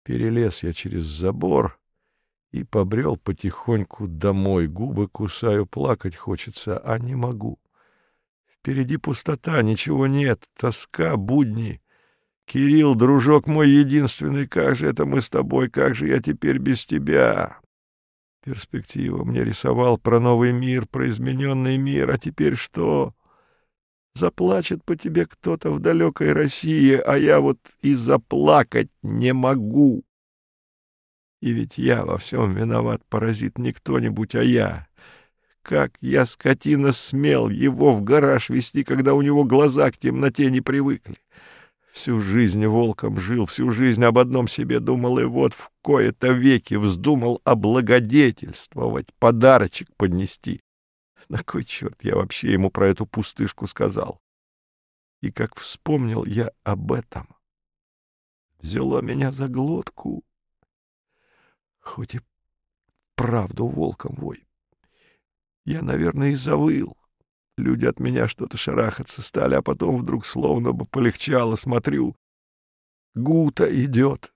Перелез я через забор и побрел потихоньку домой. Губы кусаю, плакать хочется, а не могу. Впереди пустота, ничего нет, тоска, будни. Кирилл, дружок мой единственный, как же это мы с тобой, как же я теперь без тебя? Перспектива мне рисовал про новый мир, про измененный мир, а теперь что? Заплачет по тебе кто-то в далекой России, а я вот и заплакать не могу. И ведь я во всем виноват, паразит, не кто-нибудь, а я. Как я, скотина, смел его в гараж везти, когда у него глаза к темноте не привыкли. Всю жизнь волком жил, всю жизнь об одном себе думал, и вот в кои-то веки вздумал облагодетельствовать, подарочек поднести. На кой черт я вообще ему про эту пустышку сказал? И как вспомнил я об этом, взяло меня за глотку. Хоть и правду волком вой. Я, наверное, и завыл. Люди от меня что-то шарахаться стали, а потом вдруг словно бы полегчало, смотрю. Гута идет.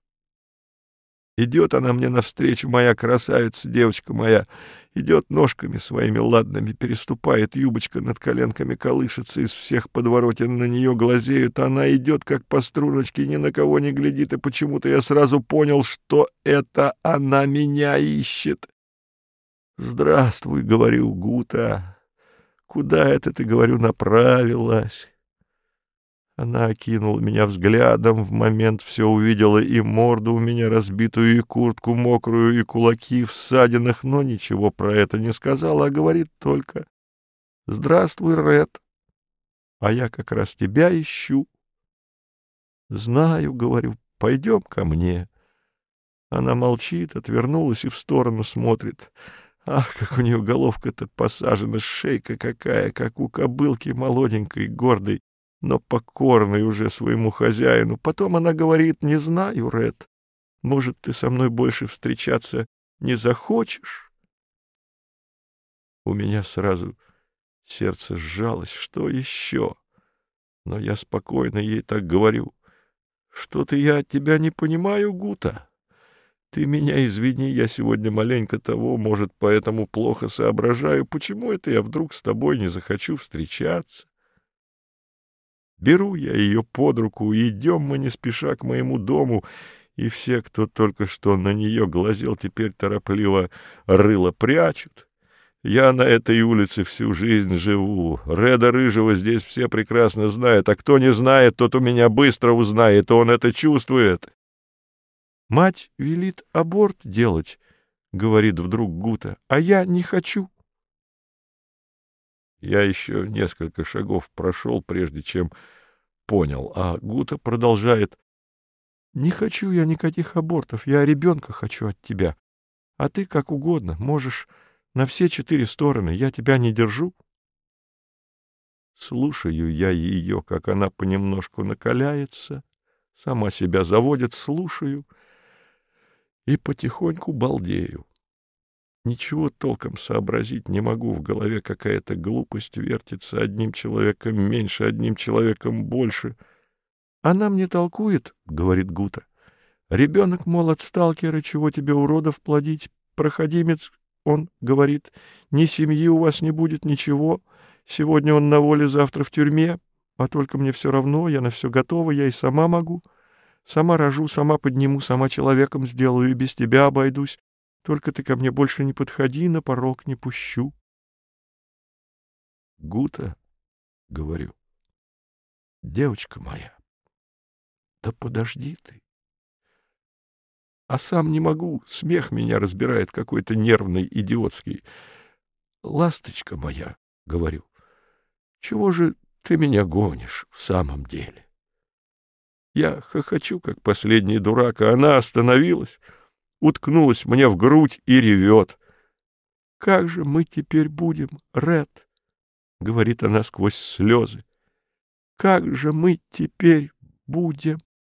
Идет она мне навстречу, моя красавица, девочка моя. Идет ножками своими ладными, переступает, юбочка над коленками колышется, из всех подворотен на нее глазеют. Она идет, как по струночке, ни на кого не глядит, и почему-то я сразу понял, что это она меня ищет. «Здравствуй», — говорю, — «Гута, куда это ты, говорю, направилась?» Она окинула меня взглядом, в момент все увидела, и морду у меня разбитую, и куртку мокрую, и кулаки в ссадинах, но ничего про это не сказала, а говорит только: «Здравствуй, Ред, а я как раз тебя ищу». «Знаю», — говорю, — «пойдем ко мне». Она молчит, отвернулась и в сторону смотрит. Ах, как у нее головка-то посажена, шейка какая, как у кобылки молоденькой, гордой, но покорной уже своему хозяину. Потом она говорит: «Не знаю, Ред, может, ты со мной больше встречаться не захочешь?» У меня сразу сердце сжалось. Что еще? Но я спокойно ей так говорю: «Что-то я от тебя не понимаю, Гута. Ты меня извини, я сегодня маленько того, может, поэтому плохо соображаю. Почему это я вдруг с тобой не захочу встречаться?» Беру я ее под руку, и идем мы не спеша к моему дому, и все, кто только что на нее глазел, теперь торопливо рыло прячут. Я на этой улице всю жизнь живу. Реда Рыжего здесь все прекрасно знают, а кто не знает, тот у меня быстро узнает, он это чувствует. «Мать велит аборт делать», — говорит вдруг Гута, — «а я не хочу». Я еще несколько шагов прошел, прежде чем понял, а Гута продолжает: «Не хочу я никаких абортов, я ребенка хочу от тебя, а ты как угодно, можешь на все 4 стороны, я тебя не держу». Слушаю я ее, как она понемножку накаляется, сама себя заводит, слушаю и потихоньку балдею. Ничего толком сообразить не могу, в голове какая-то глупость вертится, одним человеком меньше, одним человеком больше. «Она мне толкует, — говорит Гута, — ребенок, мол, от сталкера, чего тебе, уродов, плодить, проходимец, он говорит, ни семьи у вас не будет, ничего, сегодня он на воле, завтра в тюрьме, а только мне все равно, я на все готова, я и сама могу, сама рожу, сама подниму, сама человеком сделаю, и без тебя обойдусь. Только ты ко мне больше не подходи, на порог не пущу». «Гута, — говорю, — девочка моя, да подожди ты». А сам не могу, смех меня разбирает какой-то нервный, идиотский. «Ласточка моя, — говорю, — чего же ты меня гонишь в самом деле?» Я хохочу, как последний дурак, а она остановилась, уткнулась мне в грудь и ревет. «Как же мы теперь будем, Ред?» — говорит она сквозь слезы. «Как же мы теперь будем?»